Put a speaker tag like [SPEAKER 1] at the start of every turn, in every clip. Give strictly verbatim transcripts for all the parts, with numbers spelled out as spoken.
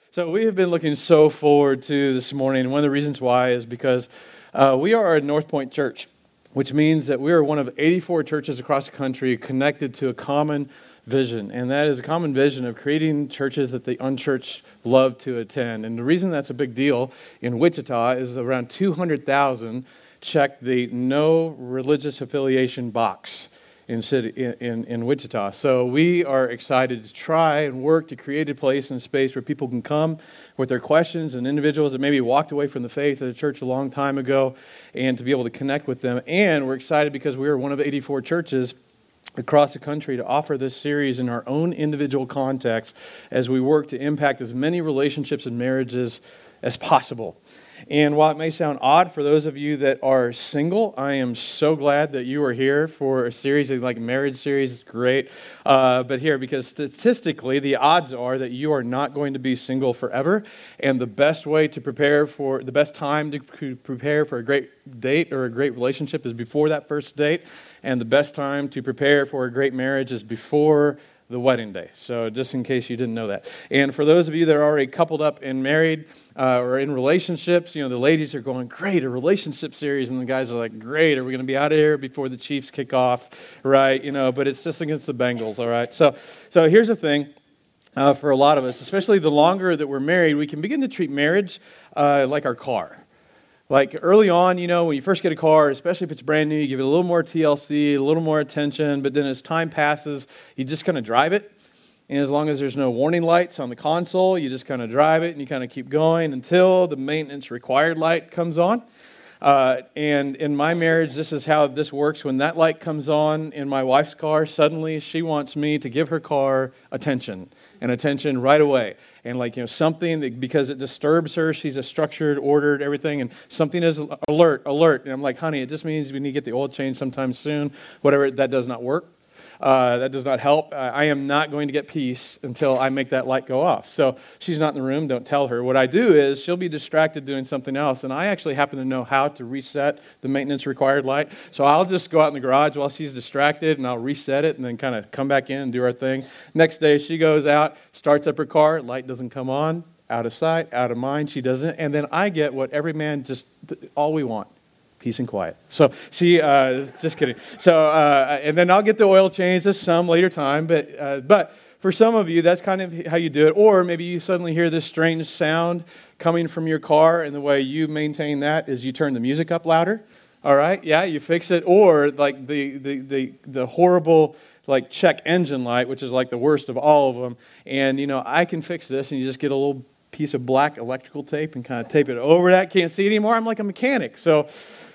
[SPEAKER 1] So we have been looking so forward to this morning, and one of the reasons why is because uh, we are a North Point church, which means that we are one of eighty-four churches across the country connected to a common vision, and that is a common vision of creating churches that the unchurched love to attend. And the reason that's a big deal in Wichita is around two hundred thousand check the no religious affiliation box in city in, in, in Wichita. So we are excited to try and work to create a place and a space where people can come with their questions, and individuals that maybe walked away from the faith of the church a long time ago, and to be able to connect with them. And we're excited because we are one of eighty-four churches across the country to offer this series in our own individual context as we work to impact as many relationships and marriages as possible. And while it may sound odd for those of you that are single, I am so glad that you are here for a series like marriage series. It's great. Uh, but here, because statistically, the odds are that you are not going to be single forever. And the best way to prepare for, the best time to prepare for a great date or a great relationship is before that first date. And the best time to prepare for a great marriage is before the wedding day. So just in case you didn't know that. And for those of you that are already coupled up and married uh, or in relationships, you know, the ladies are going, great, a relationship series. And the guys are like, great, are we going to be out of here before the Chiefs kick off? Right? You know, but it's just against the Bengals, all right? So, so here's the thing. Uh, for a lot of us, especially the longer that we're married, we can begin to treat marriage uh, like our car. Like early on, you know, when you first get a car, especially if it's brand new, you give it a little more T L C, a little more attention, but then as time passes, you just kind of drive it. And as long as there's no warning lights on the console, you just kind of drive it and you kind of keep going until the maintenance required light comes on. Uh, and in my marriage, this is how this works. When that light comes on in my wife's car, suddenly she wants me to give her car attention. And attention right away. And like, you know, something that, because it disturbs her, she's a structured, ordered, everything, and something is alert, alert. And I'm like, honey, it just means we need to get the oil changed sometime soon. Whatever, that does not work. Uh, that does not help. Uh, I am not going to get peace until I make that light go off. So she's not in the room, don't tell her. What I do is she'll be distracted doing something else, and I actually happen to know how to reset the maintenance required light. So I'll just go out in the garage while she's distracted, and I'll reset it and then kind of come back in and do our thing. Next day she goes out, starts up her car, light doesn't come on, out of sight, out of mind, she doesn't, and then I get what every man just, all we want. Peace and quiet. So, see, uh, just kidding. So, uh, and then I'll get the oil changed at some later time. But, uh, but for some of you, that's kind of how you do it. Or maybe you suddenly hear this strange sound coming from your car, and the way you maintain that is you turn the music up louder. All right, yeah, you fix it. Or like the the the, the horrible like check engine light, which is like the worst of all of them. And you know, I can fix this, and you just get a little piece of black electrical tape and kind of tape it over that. Can't see it anymore. I'm like a mechanic. So.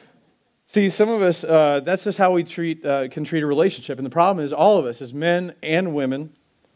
[SPEAKER 1] See, some of us, uh, that's just how we treat uh, can treat a relationship. And the problem is all of us, as men and women,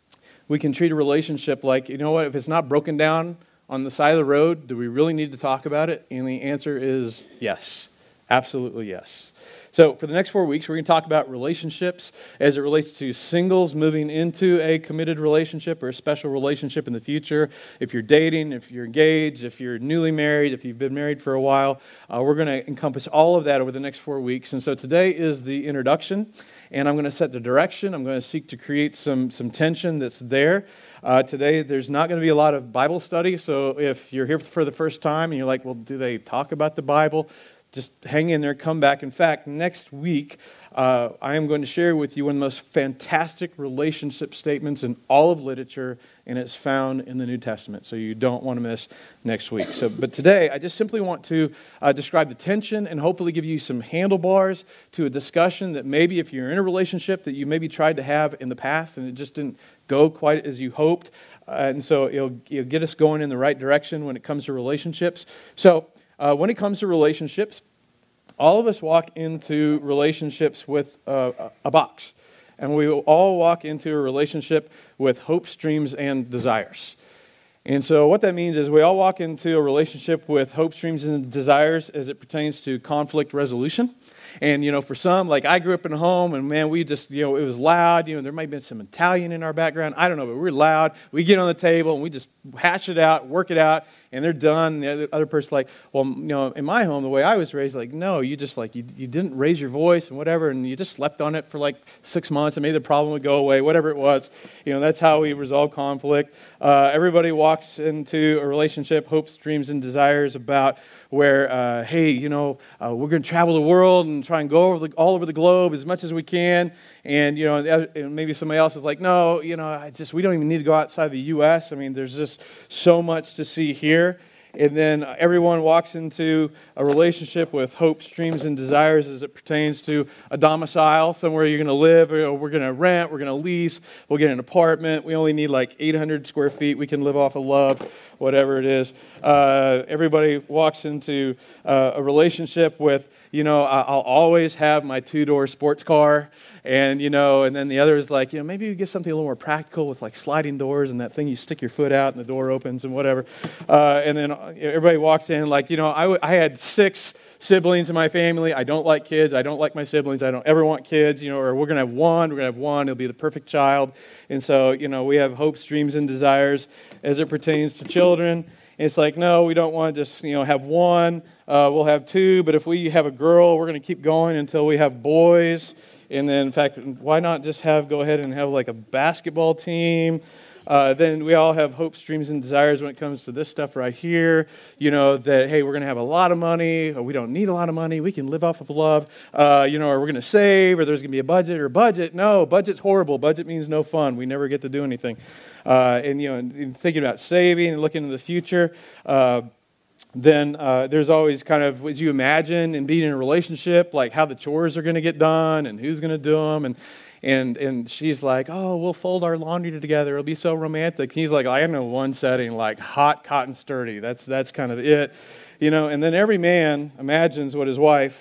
[SPEAKER 1] we can treat a relationship like, you know what, if it's not broken down on the side of the road, do we really need to talk about it? And the answer is yes, absolutely yes. So for the next four weeks, we're going to talk about relationships as it relates to singles moving into a committed relationship or a special relationship in the future. If you're dating, if you're engaged, if you're newly married, if you've been married for a while, uh, we're going to encompass all of that over the next four weeks. And so today is the introduction, and I'm going to set the direction. I'm going to seek to create some, some tension that's there. Uh, today, there's not going to be a lot of Bible study, so if you're here for the first time and you're like, well, do they talk about the Bible? Just hang in there, come back. In fact, next week, uh, I am going to share with you one of the most fantastic relationship statements in all of literature, and it's found in the New Testament, so you don't want to miss next week. So, but today, I just simply want to uh, describe the tension and hopefully give you some handlebars to a discussion that maybe if you're in a relationship that you maybe tried to have in the past and it just didn't go quite as you hoped, uh, and so it'll, it'll get us going in the right direction when it comes to relationships. So, Uh, when it comes to relationships, all of us walk into relationships with uh, a box. And we will all walk into a relationship with hopes, dreams, and desires. And so what that means is we all walk into a relationship with hopes, dreams, and desires as it pertains to conflict resolution. And, you know, for some, like I grew up in a home and man, we just, you know, it was loud. You know, there might have been some Italian in our background. I don't know, but we're loud. We get on the table and we just hash it out, work it out, and they're done. And the other, other person's like, well, you know, in my home, the way I was raised, like, no, you just like, you, you didn't raise your voice and whatever, and you just slept on it for like six months and maybe the problem would go away, whatever it was. You know, that's how we resolve conflict. Uh, everybody walks into a relationship, hopes, dreams, and desires about where, uh, hey, you know, uh, we're going to travel the world and try and go over the, all over the globe as much as we can. And, you know, and maybe somebody else is like, no, you know, I just, we don't even need to go outside the U S. I mean, there's just so much to see here. And then everyone walks into a relationship with hopes, dreams, and desires as it pertains to a domicile, somewhere you're going to live, or we're going to rent, we're going to lease, we'll get an apartment. We only need like eight hundred square feet. We can live off of love, whatever it is. Uh, everybody walks into uh, a relationship with, you know, I'll always have my two-door sports car. And, you know, and then the other is like, you know, maybe you get something a little more practical with like sliding doors and that thing you stick your foot out and the door opens and whatever. Uh, and then everybody walks in like, you know, I, w- I had six siblings in my family. I don't like kids. I don't like my siblings. I don't ever want kids, you know, or we're going to have one. We're going to have one. It'll be the perfect child. And so, you know, we have hopes, dreams, and desires as it pertains to children. And it's like, no, we don't want to just, you know, have one. Uh, we'll have two. But if we have a girl, we're going to keep going until we have boys. And then, in fact, why not just have go ahead and have like a basketball team? Uh, then we all have hopes, dreams, and desires when it comes to this stuff right here. You know, that, hey, we're going to have a lot of money, or we don't need a lot of money. We can live off of love. Uh, you know, or we're going to save, or there's going to be a budget, or budget. No, budget's horrible. Budget means no fun. We never get to do anything. Uh, and, you know, and, and thinking about saving and looking into the future, uh, then uh, there's always kind of, as you imagine, and being in a relationship, like how the chores are going to get done and who's going to do them. And, and and she's like, oh, we'll fold our laundry together. It'll be so romantic. He's like, I know one setting, like hot, cotton, sturdy. That's, that's kind of it. You know, and then every man imagines what his wife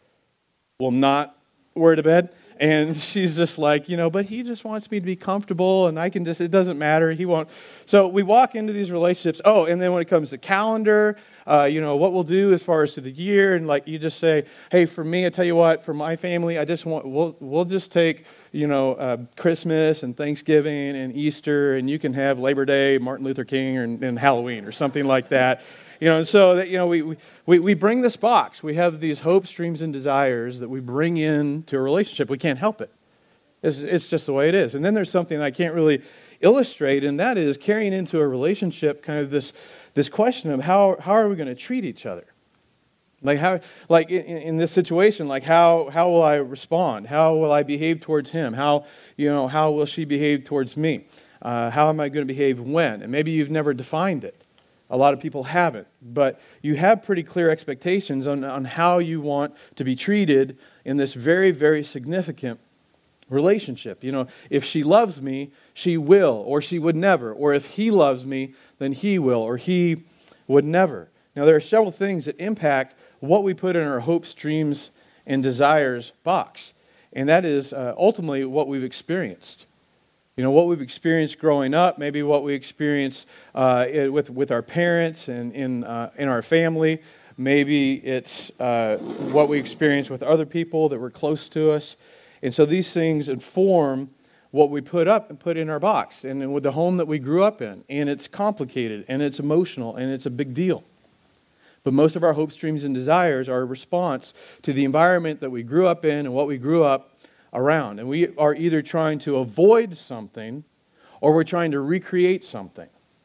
[SPEAKER 1] will not wear to bed. And she's just like, you know, but he just wants me to be comfortable and I can just, it doesn't matter. He won't. So we walk into these relationships. Oh, and then when it comes to calendar, uh, you know, what we'll do as far as to the year. And like you just say, hey, for me, I tell you what, for my family, I just want, we'll, we'll just take, you know, uh, Christmas and Thanksgiving and Easter, and you can have Labor Day, Martin Luther King, or, and Halloween or something like that. You know, and so that, you know, we, we, we bring this box. We have these hopes, dreams, and desires that we bring into a relationship. We can't help it. It's, it's just the way it is. And then there's something I can't really illustrate, and that is carrying into a relationship kind of this, this question of how, how are we going to treat each other? Like how, like in, in this situation, like how, how will I respond? How will I behave towards him? How, you know, how will she behave towards me? Uh, how am I going to behave when? And maybe you've never defined it. A lot of people haven't, but you have pretty clear expectations on, on how you want to be treated in this very, very significant relationship. You know, if she loves me, she will, or she would never. Or if he loves me, then he will, or he would never. Now, there are several things that impact what we put in our hopes, dreams, and desires box. And that is uh, ultimately what we've experienced. You know, what we've experienced growing up, maybe what we experienced uh, with with our parents and in uh, in our family. Maybe it's uh, what we experienced with other people that were close to us. And so these things inform what we put up and put in our box. And with the home that we grew up in. And it's complicated, and it's emotional, and it's a big deal. But most of our hopes, dreams, and desires are a response to the environment that we grew up in and what we grew up around. And we are either trying to avoid something or we're trying to recreate something.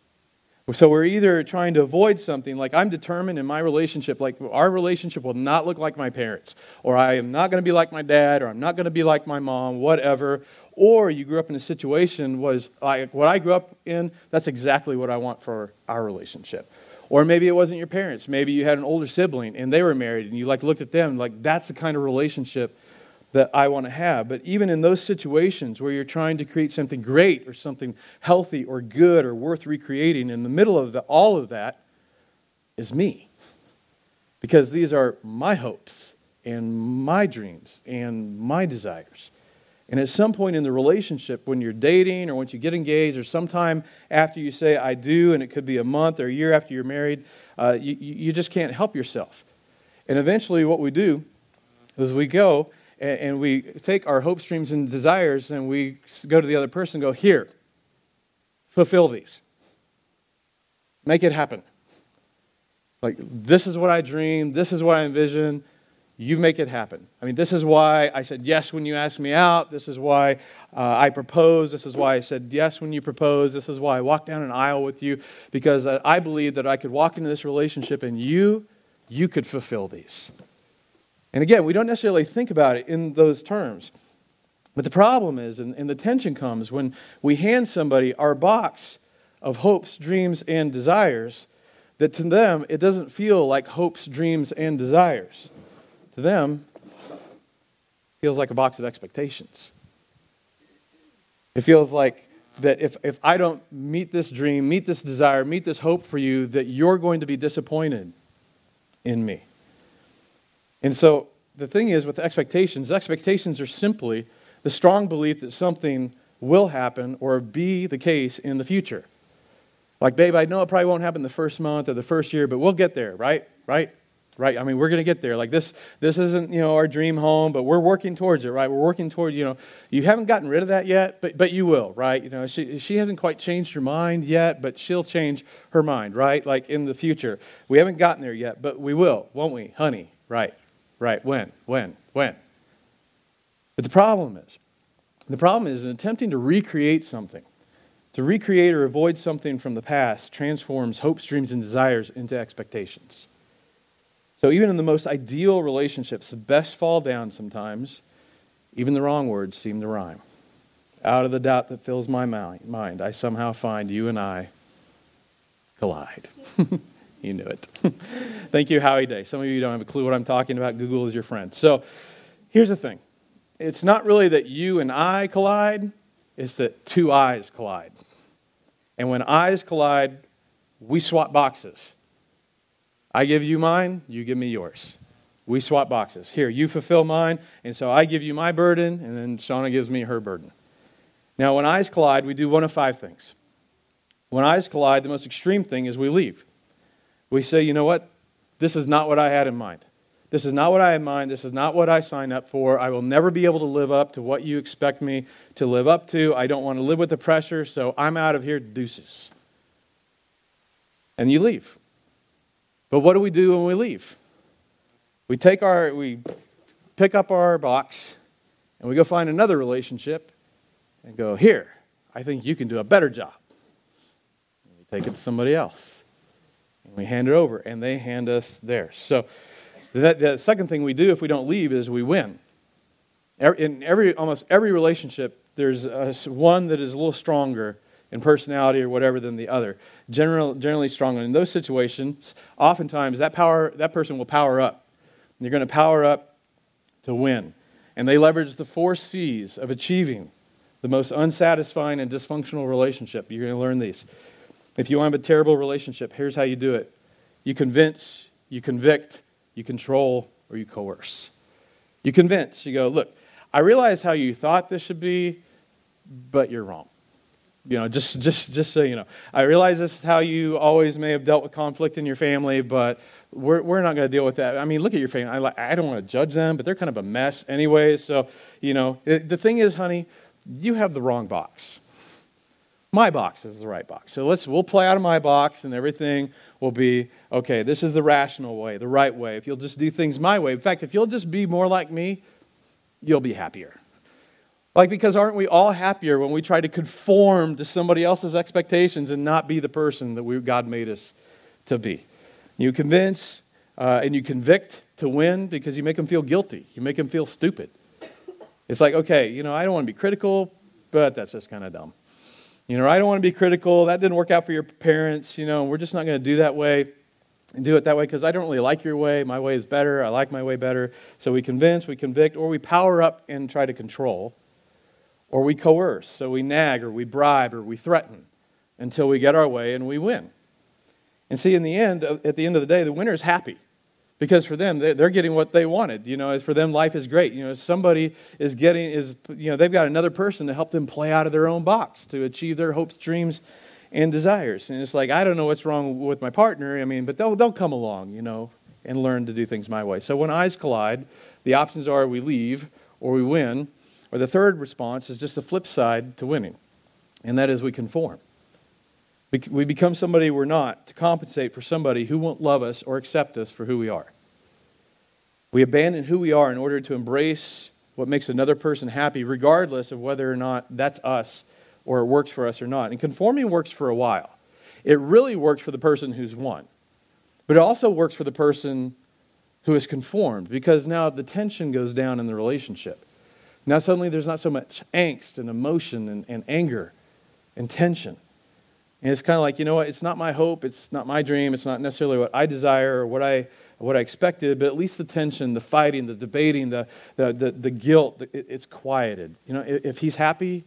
[SPEAKER 1] So we're either trying to avoid something, like I'm determined in my relationship, like our relationship will not look like my parents, or I am not going to be like my dad, or I'm not going to be like my mom, whatever. Or you grew up in a situation was like what I grew up in, that's exactly what I want for our relationship. Or maybe it wasn't your parents. Maybe you had an older sibling and they were married and you like looked at them like that's the kind of relationship that I want to have. But even in those situations where you're trying to create something great or something healthy or good or worth recreating, in the middle of the, all of that is me. Because these are my hopes and my dreams and my desires. And at some point in the relationship, when you're dating or once you get engaged or sometime after you say, I do, and it could be a month or a year after you're married, uh, you, you just can't help yourself. And eventually what we do As we go and, and we take our hopes, dreams, and desires and we go to the other person and go, here, fulfill these. Make it happen. Like, this is what I dreamed. This is what I envision. You make it happen. I mean, this is why I said yes when you asked me out. This is why uh, I proposed. This is why I said yes when you proposed. This is why I walked down an aisle with you, because uh, I believed that I could walk into this relationship and you, you could fulfill these. And again, we don't necessarily think about it in those terms. But the problem is, and, and the tension comes when we hand somebody our box of hopes, dreams, and desires, that to them, it doesn't feel like hopes, dreams, and desires. To them, it feels like a box of expectations. It feels like that if, if I don't meet this dream, meet this desire, meet this hope for you, that you're going to be disappointed in me. And so the thing is with expectations, expectations are simply the strong belief that something will happen or be the case in the future. Like, babe, I know it probably won't happen the first month or the first year, but we'll get there, right? Right? Right? I mean, we're going to get there. Like, this this isn't, you know, our dream home, but we're working towards it, right? We're working toward, you know, you haven't gotten rid of that yet, but but you will, right? You know, she she hasn't quite changed her mind yet, but she'll change her mind, right? Like, in the future. We haven't gotten there yet, but we will, won't we? Honey, right? Right. When? When? When? But the problem is, the problem is in attempting to recreate something, to recreate or avoid something from the past transforms hopes, dreams, and desires into expectations. So even in the most ideal relationships, the best fall down sometimes. Even the wrong words seem to rhyme. Out of the doubt that fills my mind, I somehow find you and I collide. You knew it. Thank you, Howie Day. Some of you don't have a clue what I'm talking about. Google is your friend. So here's the thing. It's not really that you and I collide. It's that two eyes collide. And when eyes collide, we swap boxes. I give you mine, you give me yours. We swap boxes. Here, you fulfill mine, and so I give you my burden, and then Shauna gives me her burden. Now, when eyes collide, we do one of five things. When eyes collide, the most extreme thing is we leave. We say, you know what? This is not what I had in mind. This is not what I had in mind. This is not what I signed up for. I will never be able to live up to what you expect me to live up to. I don't want to live with the pressure, so I'm out of here, deuces. And you leave. But what do we do when we leave? We take our, we pick up our box and we go find another relationship and go, here, I think you can do a better job. And we take it to somebody else. And we hand it over and they hand us theirs. So that, the second thing we do if we don't leave is we win. In every, almost every relationship, there's a, one that is a little stronger in personality or whatever than the other. General, generally stronger. In those situations, oftentimes that power, that person will power up. You're going to power up to win. And they leverage the four C's of achieving the most unsatisfying and dysfunctional relationship. You're going to learn these. If you want to have a terrible relationship, here's how you do it. You convince, you convict, you control, or you coerce. You convince. You go, look, I realize how you thought this should be, but you're wrong. You know, just, just, just so you know. I realize this is how you always may have dealt with conflict in your family, but we're we're not going to deal with that. I mean, look at your family. I, like, I don't want to judge them, but they're kind of a mess anyways. So, you know, it, the thing is, honey, you have the wrong box. My box is the right box. So let's we'll play out of my box, and everything will be okay. This is the rational way, the right way. If you'll just do things my way. In fact, if you'll just be more like me, you'll be happier. Like, because aren't we all happier when we try to conform to somebody else's expectations and not be the person that we, God made us to be? You convince uh, and you convict to win because you make them feel guilty. You make them feel stupid. It's like, okay, you know, I don't want to be critical, but that's just kind of dumb. You know, I don't want to be critical. That didn't work out for your parents. You know, we're just not going to do that way and do it that way because I don't really like your way. My way is better. I like my way better. So we convince, we convict, or we power up and try to control. Or we coerce, so we nag or we bribe or we threaten until we get our way and we win. And see, in the end, at the end of the day, the winner is happy because for them, they're getting what they wanted. You know, for them, life is great. You know, somebody is getting, is you know, they've got another person to help them play out of their own box to achieve their hopes, dreams, and desires. And it's like, I don't know what's wrong with my partner. I mean, but they'll they'll come along, you know, and learn to do things my way. So when eyes collide, The options are we leave or we win. Or the third response is just the flip side to winning, and that is we conform. We become somebody we're not to compensate for somebody who won't love us or accept us for who we are. We abandon who we are in order to embrace what makes another person happy, regardless of whether or not that's us or it works for us or not. And conforming works for a while. It really works for the person who's won. But it also works for the person who is conformed, because now the tension goes down in the relationship. Now suddenly there's not so much angst and emotion and, and anger and tension. And it's kind of like, you know what, it's not my hope, it's not my dream, it's not necessarily what I desire or what I what I expected, but at least the tension, the fighting, the debating, the the the, the guilt, it, it's quieted. You know, if, if he's happy,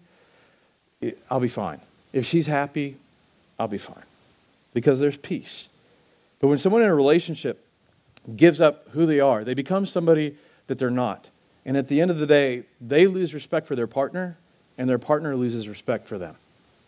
[SPEAKER 1] it, I'll be fine. If she's happy, I'll be fine. Because there's peace. But when someone in a relationship gives up who they are, they become somebody that they're not. And at the end of the day, they lose respect for their partner, and their partner loses respect for them.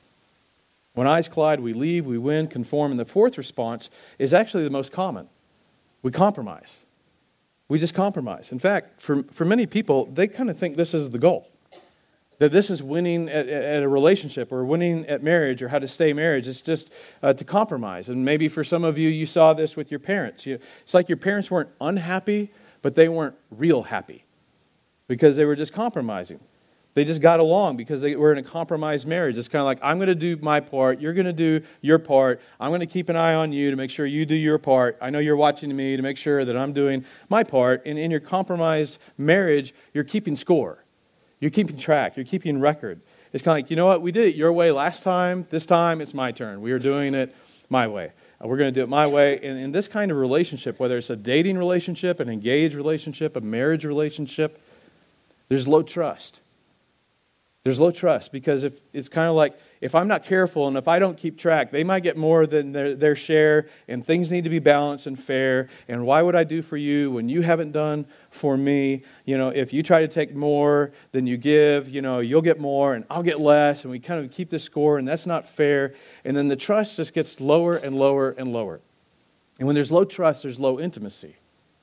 [SPEAKER 1] When eyes collide, we leave, we win, conform. And the fourth response is actually the most common. We compromise. We just compromise. In fact, for, for many people, they kind of think this is the goal. That this is winning at, at a relationship or winning at marriage or how to stay marriage. It's just uh, to compromise. And maybe for some of you, you saw this with your parents. You, it's like your parents weren't unhappy, but they weren't real happy because they were just compromising. They just got along because they were in a compromised marriage. It's kind of like, I'm going to do my part, you're going to do your part, I'm going to keep an eye on you to make sure you do your part. I know you're watching me to make sure that I'm doing my part. And in your compromised marriage, you're keeping score. You're keeping track. You're keeping record. It's kind of like, you know what? We did it your way last time. This time, it's my turn. We are doing it my way. We're going to do it my way. And in this kind of relationship, whether it's a dating relationship, an engaged relationship, a marriage relationship, there's low trust. There's low trust because if it's kind of like, if I'm not careful and if I don't keep track, they might get more than their, their share, and things need to be balanced and fair. And why would I do for you when you haven't done for me? You know, if you try to take more than you give, you know, you'll get more and I'll get less, and we kind of keep the score, and that's not fair. And then the trust just gets lower and lower and lower. And when there's low trust, there's low intimacy.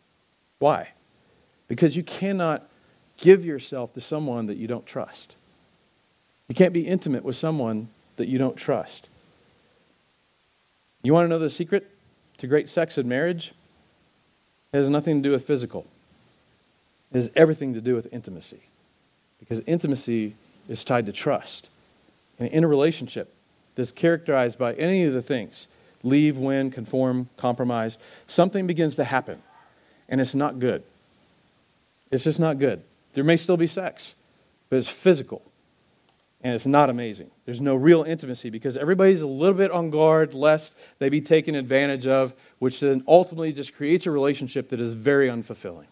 [SPEAKER 1] Why? Because you cannot give yourself to someone that you don't trust. You can't be intimate with someone that you don't trust. You want to know the secret to great sex in marriage? It has nothing to do with physical. It has everything to do with intimacy. Because intimacy is tied to trust. And in a relationship that's characterized by any of the things, leave, win, conform, compromise, something begins to happen. And it's not good. It's just not good. There may still be sex, but it's physical. And it's not amazing. There's no real intimacy because everybody's a little bit on guard lest they be taken advantage of, which then ultimately just creates a relationship that is very unfulfilling.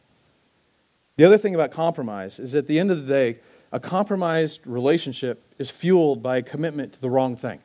[SPEAKER 1] The other thing about compromise is at the end of the day, a compromised relationship is fueled by a commitment to the wrong thing.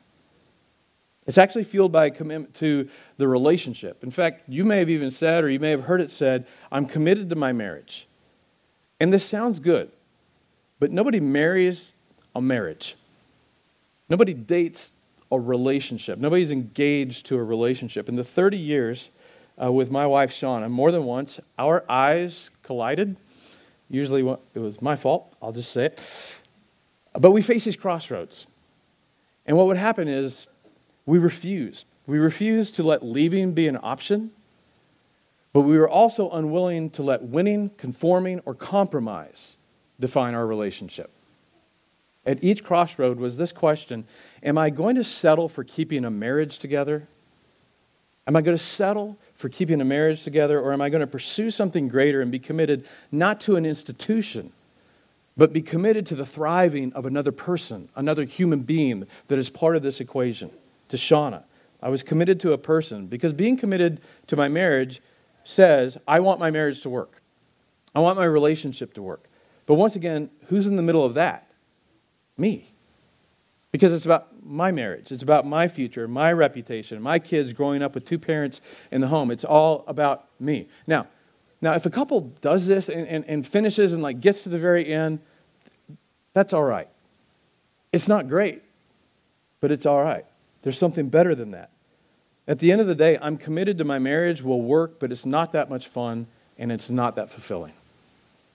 [SPEAKER 1] It's actually fueled by a commitment to the relationship. In fact, you may have even said, or you may have heard it said, I'm committed to my marriage. And this sounds good, but nobody marries a marriage. Nobody dates a relationship. Nobody's engaged to a relationship. In the thirty years uh, with my wife, Shauna, more than once, our eyes collided. Usually it was my fault, I'll just say it. But we face these crossroads. And what would happen is we refused. We refused to let leaving be an option, but we were also unwilling to let winning, conforming, or compromise define our relationship. At each crossroad was this question: am I going to settle for keeping a marriage together? Am I going to settle for keeping a marriage together, or am I going to pursue something greater and be committed not to an institution, but be committed to the thriving of another person, another human being that is part of this equation? To Shauna, I was committed to a person because being committed to my marriage says I want my marriage to work. I want my relationship to work. But once again, who's in the middle of that? Me. Because it's about my marriage. It's about my future, my reputation, my kids growing up with two parents in the home. It's all about me. Now, now if a couple does this and, and, and finishes and like gets to the very end, that's all right. It's not great, but it's all right. There's something better than that. At the end of the day, I'm committed to my marriage, will work, but it's not that much fun and it's not that fulfilling.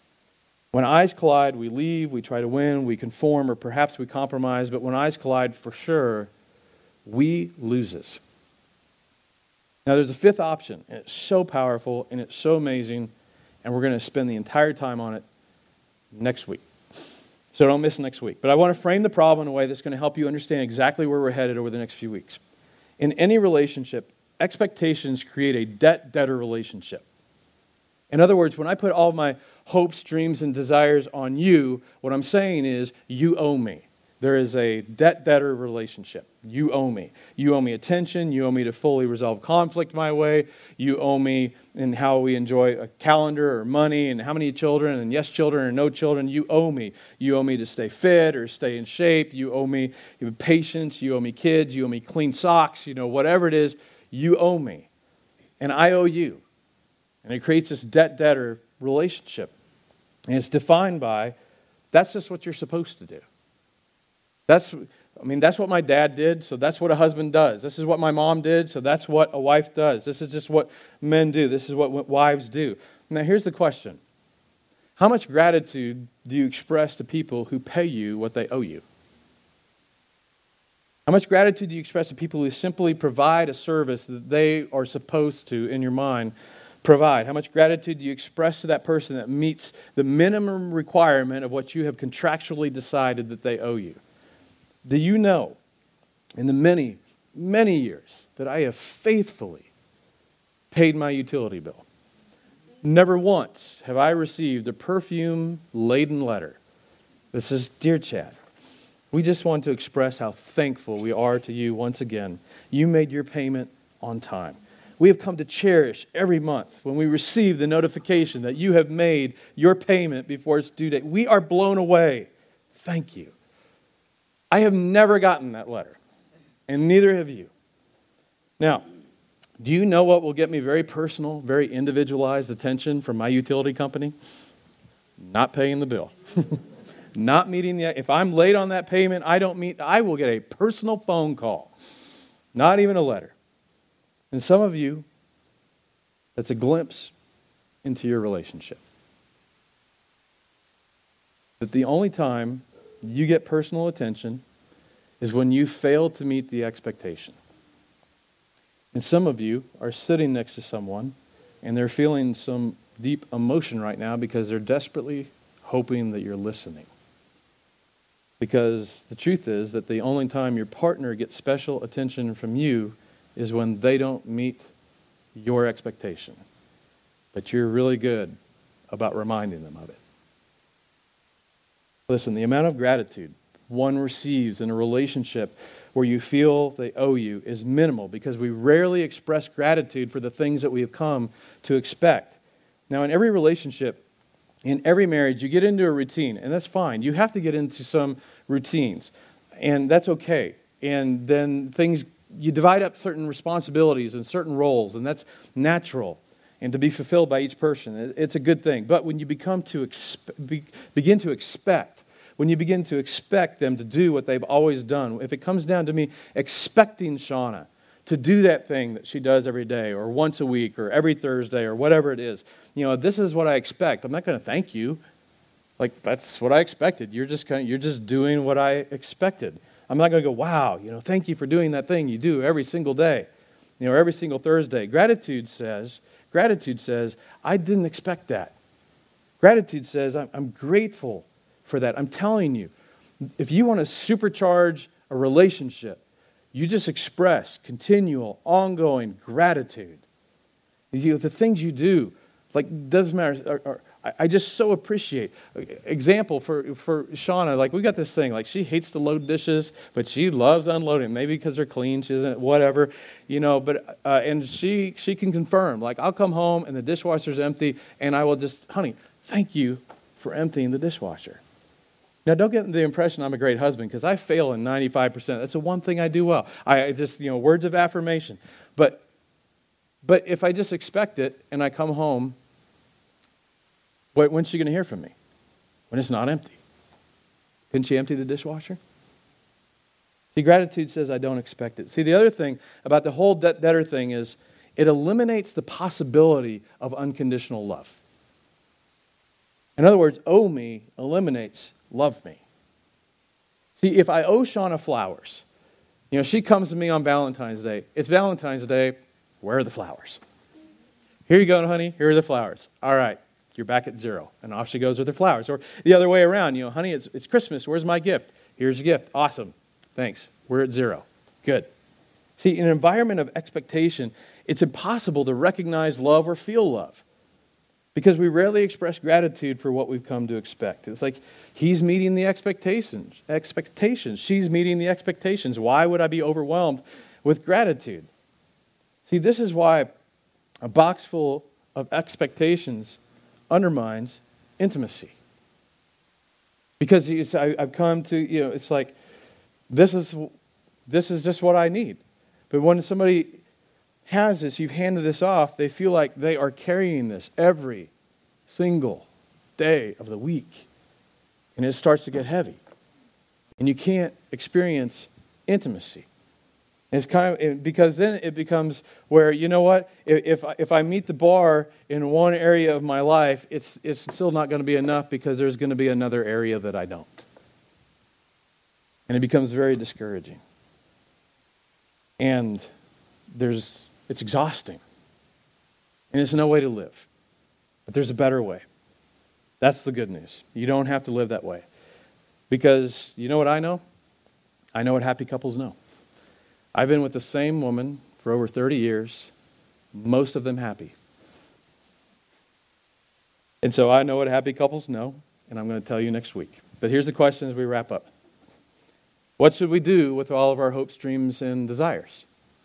[SPEAKER 1] When eyes collide, we leave, we try to win, we conform, or perhaps we compromise. But when eyes collide, for sure, we loses. Now, there's a fifth option, and it's so powerful, and it's so amazing, and we're going to spend the entire time on it next week. So don't miss next week. But I want to frame the problem in a way that's going to help you understand exactly where we're headed over the next few weeks. In any relationship, expectations create a debt-debtor relationship. In other words, when I put all of my hopes, dreams, and desires on you, what I'm saying is, you owe me. There is a debt-debtor relationship. You owe me. You owe me attention. You owe me to fully resolve conflict my way. You owe me in how we enjoy a calendar or money and how many children and yes children or no children. You owe me. You owe me to stay fit or stay in shape. You owe me patience. You owe me kids. You owe me clean socks. You know, whatever it is, you owe me. And I owe you. And it creates this debt-debtor relationship. And it's defined by, that's just what you're supposed to do. That's, I mean, that's what my dad did, so that's what a husband does. This is what my mom did, so that's what a wife does. This is just what men do. This is what wives do. Now, here's the question. How much gratitude do you express to people who pay you what they owe you? How much gratitude do you express to people who simply provide a service that they are supposed to, in your mind, provide? How much gratitude do you express to that person that meets the minimum requirement of what you have contractually decided that they owe you? Do you know, in the many, many years that I have faithfully paid my utility bill, never once have I received a perfume-laden letter that says, "Dear Chad, we just want to express how thankful we are to you once again. You made your payment on time. We have come to cherish every month when we receive the notification that you have made your payment before its due date. We are blown away. Thank you." I have never gotten that letter, and neither have you. Now, do you know what will get me very personal, very individualized attention from my utility company? Not paying the bill. Not meeting the, if I'm late on that payment, I don't meet, I will get a personal phone call. Not even a letter. And some of you, that's a glimpse into your relationship. That the only time you get personal attention is when you fail to meet the expectation. And some of you are sitting next to someone and they're feeling some deep emotion right now because they're desperately hoping that you're listening. Because the truth is that the only time your partner gets special attention from you is when they don't meet your expectation. But you're really good about reminding them of it. Listen, the amount of gratitude one receives in a relationship where you feel they owe you is minimal because we rarely express gratitude for the things that we have come to expect. Now, in every relationship, in every marriage, you get into a routine, and that's fine. You have to get into some routines, and that's okay. And then things, you divide up certain responsibilities and certain roles, and that's natural and to be fulfilled by each person. It's a good thing. But when you become to expe- be, begin to expect, when you begin to expect them to do what they've always done, if it comes down to me expecting Shauna to do that thing that she does every day or once a week or every Thursday or whatever it is, you know, this is what I expect. I'm not going to thank you. Like, that's what I expected. You're just kind of, you're just doing what I expected. I'm not going to go, wow, you know, thank you for doing that thing you do every single day, you know, every single Thursday. Gratitude says, Gratitude says, I didn't expect that. Gratitude says, I'm, I'm grateful for that. I'm telling you, if you want to supercharge a relationship, you just express continual, ongoing gratitude. You know, the things you do, like, doesn't matter. Are, are, I just so appreciate. Example for, for Shauna, like we got this thing, like she hates to load dishes, but she loves unloading. Maybe because they're clean, she isn't, whatever, you know. But uh, and she she can confirm, like I'll come home and the dishwasher's empty, and I will just, honey, thank you for emptying the dishwasher. Now, don't get the impression I'm a great husband because I fail in ninety-five percent. That's the one thing I do well. I just, you know, words of affirmation. But but if I just expect it and I come home, when's she going to hear from me? When it's not empty. Couldn't she empty the dishwasher? See, gratitude says I don't expect it. See, the other thing about the whole debt debtor thing is it eliminates the possibility of unconditional love. In other words, owe me eliminates love me. See, if I owe Shauna flowers, you know, she comes to me on Valentine's Day. It's Valentine's Day. Where are the flowers? Here you go, honey. Here are the flowers. All right. You're back at zero. And off she goes with her flowers. Or the other way around, you know, honey, it's, it's Christmas. Where's my gift? Here's your gift. Awesome. Thanks. We're at zero. Good. See, in an environment of expectation, it's impossible to recognize love or feel love because we rarely express gratitude for what we've come to expect. It's like he's meeting the expectations. Expectations. She's meeting the expectations. Why would I be overwhelmed with gratitude? See, this is why a box full of expectations undermines intimacy. Because it's, I, I've come to, you know, it's like, this is this is just what I need. But when somebody has this, you've handed this off, they feel like they are carrying this every single day of the week. And it starts to get heavy. And you can't experience intimacy. And it's kind of, because then it becomes where, you know what, if, if I meet the bar in one area of my life, it's, it's still not going to be enough because there's going to be another area that I don't. And it becomes very discouraging. And there's it's exhausting. And it's no way to live. But there's a better way. That's the good news. You don't have to live that way. Because you know what I know? I know what happy couples know. I've been with the same woman for over thirty years, most of them happy. And so I know what happy couples know, and I'm going to tell you next week. But here's the question as we wrap up. What should we do with all of our hopes, dreams, and desires?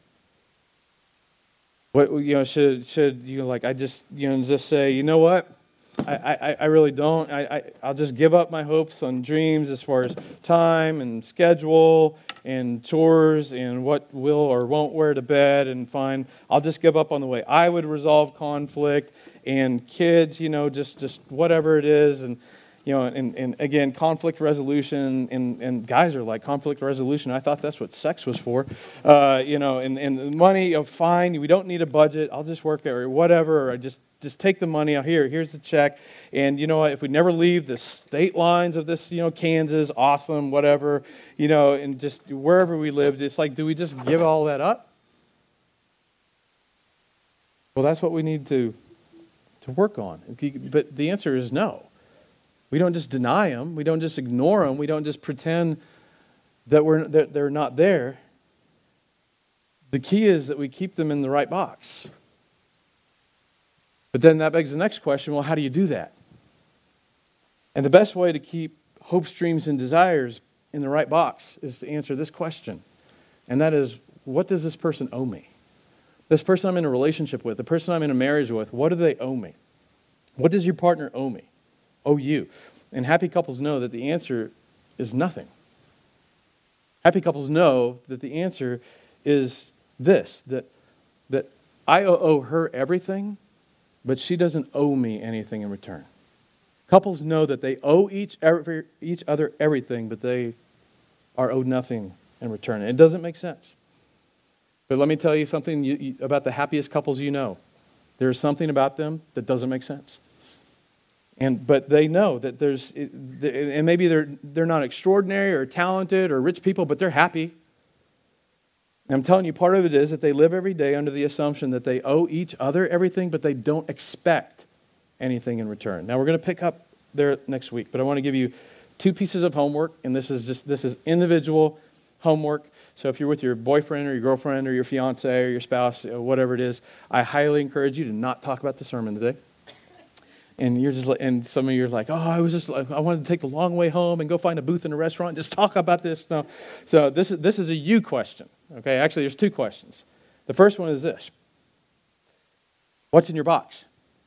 [SPEAKER 1] What, you know, should, should you know, like, I just, you know, just say, you know what? I, I, I really don't. I, I, I'll just give up my hopes and dreams as far as time and schedule and chores and what will or won't wear to bed and fine. I'll just give up on the way I would resolve conflict and kids, you know, just, just whatever it is. And, you know, and, and again, conflict resolution, and, and guys are like, conflict resolution, I thought that's what sex was for. Uh, you know, and, and money, oh, fine, we don't need a budget, I'll just work or whatever, or I just, just take the money out here, here's the check. And you know what, if we never leave the state lines of this, you know, Kansas, awesome, whatever, you know, and just wherever we lived, it's like, do we just give all that up? Well, that's what we need to, to work on. But the answer is no. We don't just deny them. We don't just ignore them. We don't just pretend that we're that they're not there. The key is that we keep them in the right box. But then that begs the next question, well, how do you do that? And the best way to keep hopes, dreams, and desires in the right box is to answer this question. And that is, what does this person owe me? This person I'm in a relationship with, the person I'm in a marriage with, what do they owe me? What does your partner owe me? Owe you? And happy couples know that the answer is nothing. Happy couples know that the answer is this, that, that I owe her everything, but she doesn't owe me anything in return. Couples know that they owe each, every, each other everything, but they are owed nothing in return. And it doesn't make sense. But let me tell you something you, you, about the happiest couples you know. There's something about them that doesn't make sense. And but they know that there's, and maybe they're they're not extraordinary or talented or rich people, but they're happy. And I'm telling you, part of it is that they live every day under the assumption that they owe each other everything, but they don't expect anything in return. Now we're going to pick up there next week, but I want to give you two pieces of homework, and this is just this is individual homework. So if you're with your boyfriend or your girlfriend or your fiance or your spouse, or whatever it is, I highly encourage you to not talk about the sermon today. And you're just, and some of you are like, oh, I was just, I wanted to take the long way home and go find a booth in a restaurant and just talk about this. No, so this is this is a you question. Okay, actually, there's two questions. The first one is this: what's in your box?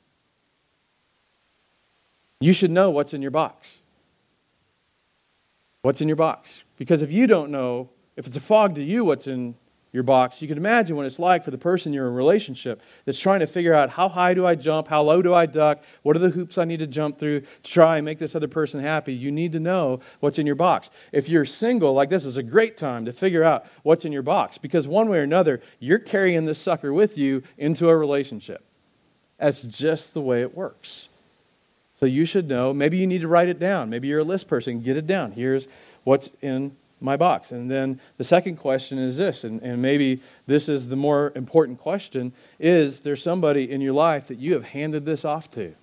[SPEAKER 1] You should know what's in your box. What's in your box? Because if you don't know, if it's a fog to you, what's in your box, you can imagine what it's like for the person you're in a relationship that's trying to figure out, how high do I jump? How low do I duck? What are the hoops I need to jump through to try and make this other person happy? You need to know what's in your box. If you're single, like, this is a great time to figure out what's in your box, because one way or another, you're carrying this sucker with you into a relationship. That's just the way it works. So you should know. Maybe you need to write it down. Maybe you're a list person. Get it down. Here's what's in my box. And then the second question is this, and, and maybe this is the more important question, is there somebody in your life that you have handed this off to?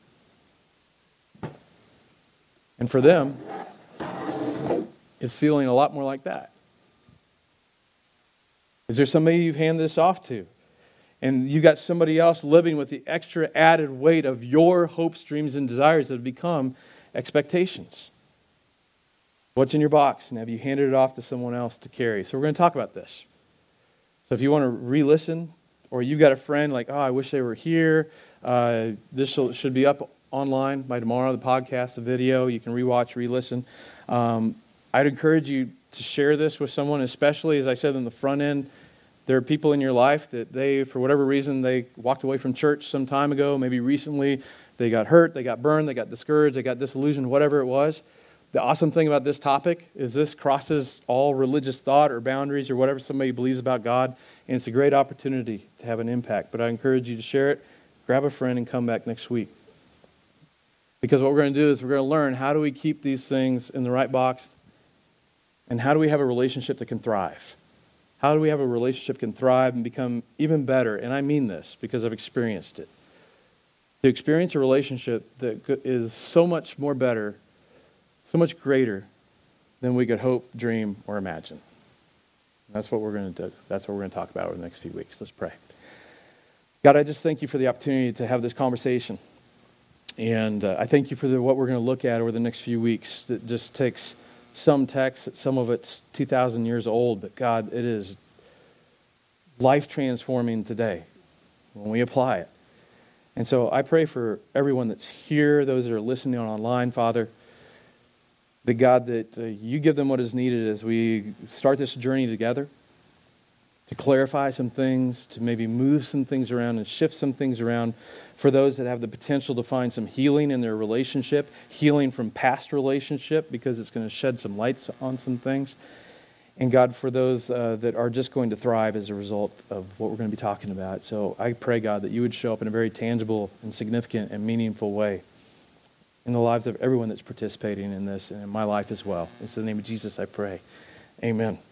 [SPEAKER 1] And for them, it's feeling a lot more like that. Is there somebody you've handed this off to? And you got somebody else living with the extra added weight of your hopes, dreams, and desires that have become expectations. What's in your box? And have you handed it off to someone else to carry? So we're going to talk about this. So if you want to re-listen, or you've got a friend like, oh, I wish they were here. Uh, this should be up online by tomorrow, the podcast, the video. You can re-watch, re-listen. Um, I'd encourage you to share this with someone, especially, as I said, in the front end. There are people in your life that they, for whatever reason, they walked away from church some time ago, maybe recently. They got hurt, they got burned, they got discouraged, they got disillusioned, whatever it was. The awesome thing about this topic is this crosses all religious thought or boundaries or whatever somebody believes about God, and it's a great opportunity to have an impact. But I encourage you to share it, grab a friend, and come back next week. Because what we're going to do is we're going to learn how do we keep these things in the right box, and how do we have a relationship that can thrive? How do we have a relationship that can thrive and become even better? And I mean this because I've experienced it. To experience a relationship that is so much more better, so much greater than we could hope, dream, or imagine. And that's what we're going to do. That's what we're going to talk about over the next few weeks. Let's pray. God, I just thank you for the opportunity to have this conversation. And uh, I thank you for the, what we're going to look at over the next few weeks. That just takes some text, some of it's two thousand years old, but God, it is life-transforming today when we apply it. And so I pray for everyone that's here, those that are listening online, Father, that God, that uh, you give them what is needed as we start this journey together, to clarify some things, to maybe move some things around and shift some things around for those that have the potential to find some healing in their relationship, healing from past relationship, because it's going to shed some lights on some things. And God, for those uh, that are just going to thrive as a result of what we're going to be talking about. So I pray, God, that you would show up in a very tangible and significant and meaningful way in the lives of everyone that's participating in this, and in my life as well. It's in the name of Jesus I pray. Amen.